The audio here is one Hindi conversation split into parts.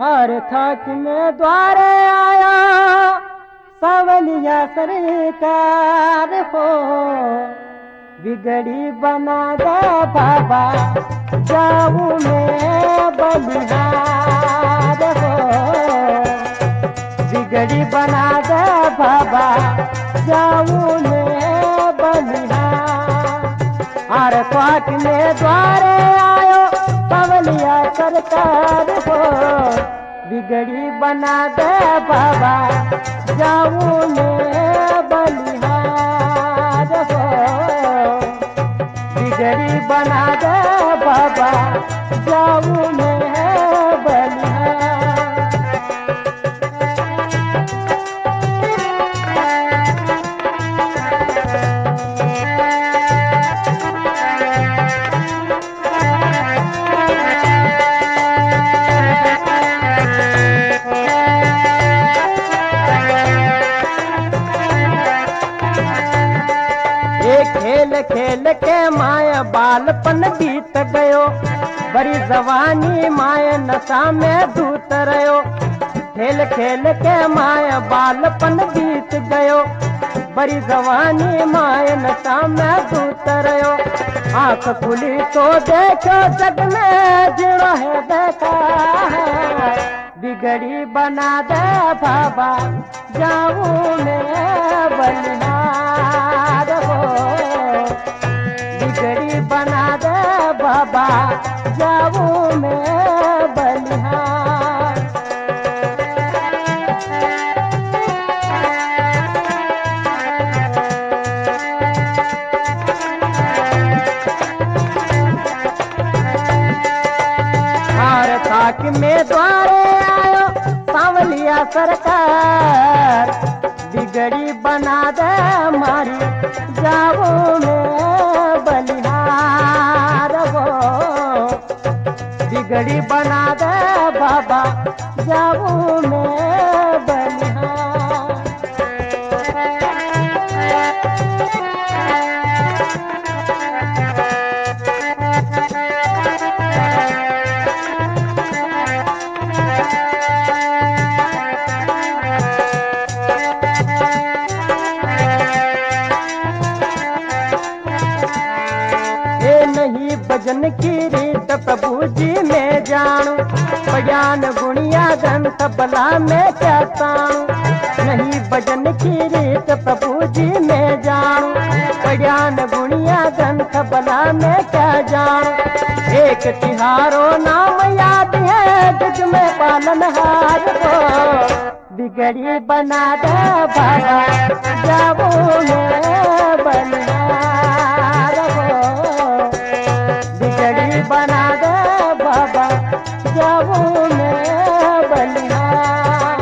हर थक में द्वारे आया सावलिया सरकार हो, बिगड़ी बना दे बाबा जाऊं मैं बलिहार हो, बिगड़ी बना दे बाबा जाऊं मैं बलिहार। हर थक में द्वारे आयो सावलिया सरकार हो, बिगड़ी बना दे बाबा जाऊं मैं बलिहार हो, बिगड़ी बना दे बाबा जाऊं मैं बलिहार। खेल खेल के माया बालपन बीत गयो, बड़ी जवानी माया नशा में धूत रहो। खेल खेल के माया बालपन बीत गयो, बड़ी जवानी माया नशा में धूत रहो। आंख खुली तो देखो जग में जीरो है देखा है, बिगड़ी बना दे बाबा जाऊं मैं बलिहार हो, बिगड़ी बना दे बाबा जाऊं मैं बलिहार। हर थाक में द्वारे आयो सांवलिया सरकार, बिगड़ी बना दे मारी जाऊं मैं बलिहार हो, बिगड़ी बना दे बाबा जाऊं मैं बलिहार। नहीं भजन की रीत प्रभु जी मैं जानू, बयान गुणिया ग्रंथ बला में क्या ताणू। नहीं भजन की रीत प्रभु जी मैं जानू, बयान गुणिया ग्रंथ बला में क्या जानू। एक तिहारो नाम याद है तुझ में पालनहार हो, बिगड़ी बना दे बाबा जाऊं मैं बलिहार हो, बिगड़ी बना दे बाबा जाऊं मैं बलिहार।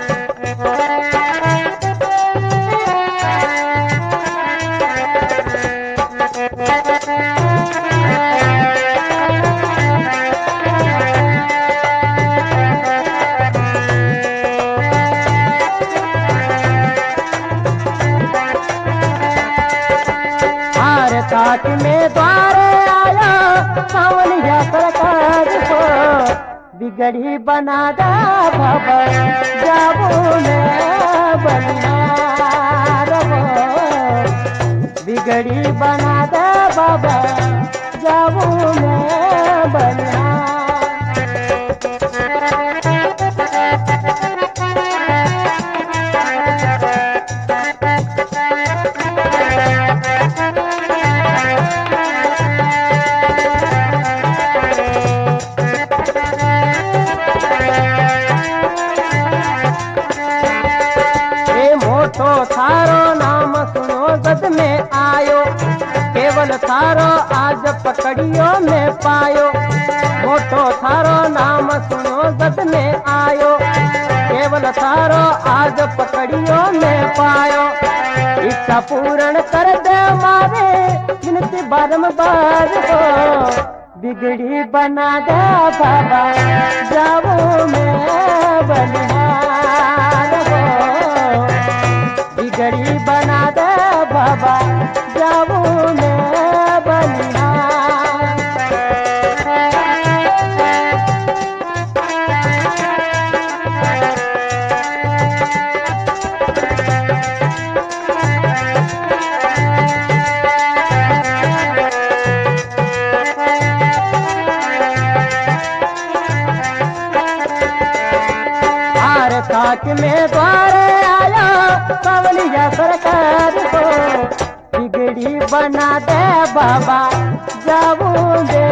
हर थाक में द्वारे आया सांवलिया सरकार हो, बिगड़ी बना दे बाबा जाऊं मैं बलिहार हो, बिगड़ी बना दे बाबा जाऊं मैं बलिहार। मोटो थारो नाम सुनो जद में आयो, केवल थारो आज पकड़ियो में पायो। मोटो थारो नाम सुनो जद में आयो, केवल थारो आज पकड़ियो में पायो। इच्छा पूर्ण कर दे मारे विनती बारंबार हो, बिगड़ी बना दे बाबा जाऊं मैं बलिहार हो, बिगड़ी बना दे बाबा जाऊं मैं बलिहार। थाक में द्वारे आया कवलिया सरकार को बिगड़ी बना दे बाबा जाऊं दे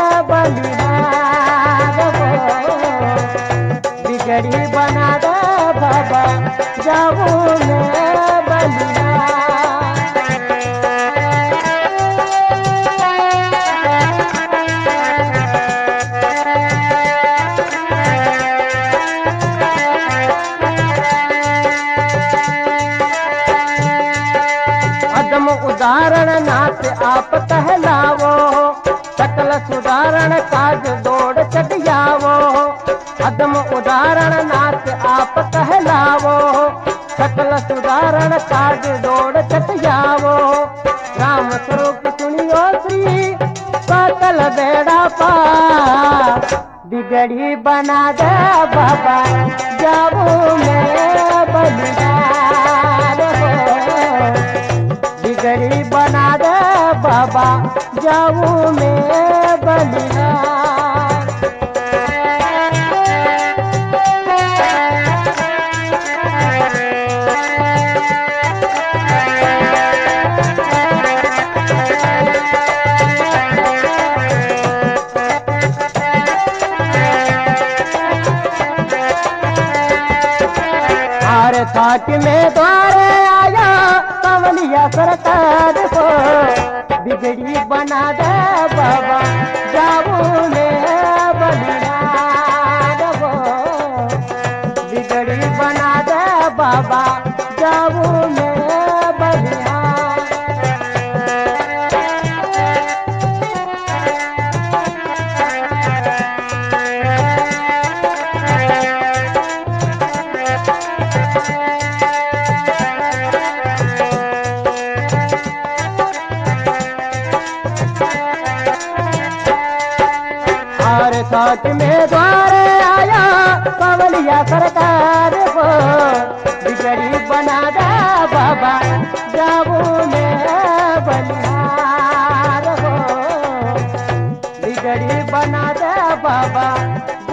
बलिहार को बिगड़ी बना दे बाबा जाऊं मैं बलिहार। अदम उदाहरण नाथ आप कहलावो सकल सुधारण काज दौड़ चढ़ियावो अदम उदाहरण नाथ आप कहलावो सकल सुधारण काज दौड़ चढ़ियावो राम स्वरूप सुनियो श्री सकल बेड़ा पार बिगड़ी बना दे बाबा जाऊं मैं बलिहार बिगड़ी बना दे बाबा जाऊं मैं बलिहार। हार थाक में द्वारे आया कवलिया सरकार को बिगड़ी बना दे बाबा जाऊं मैं बलिहार को बिगड़ी बना दे बाबा जाऊं मैं बलिहार। थाक में द्वारे आया कवलिया सरकार को बिगड़ी बना दे बाबा जाऊं मैं बलिहार को बिगड़ी बना दे बाबा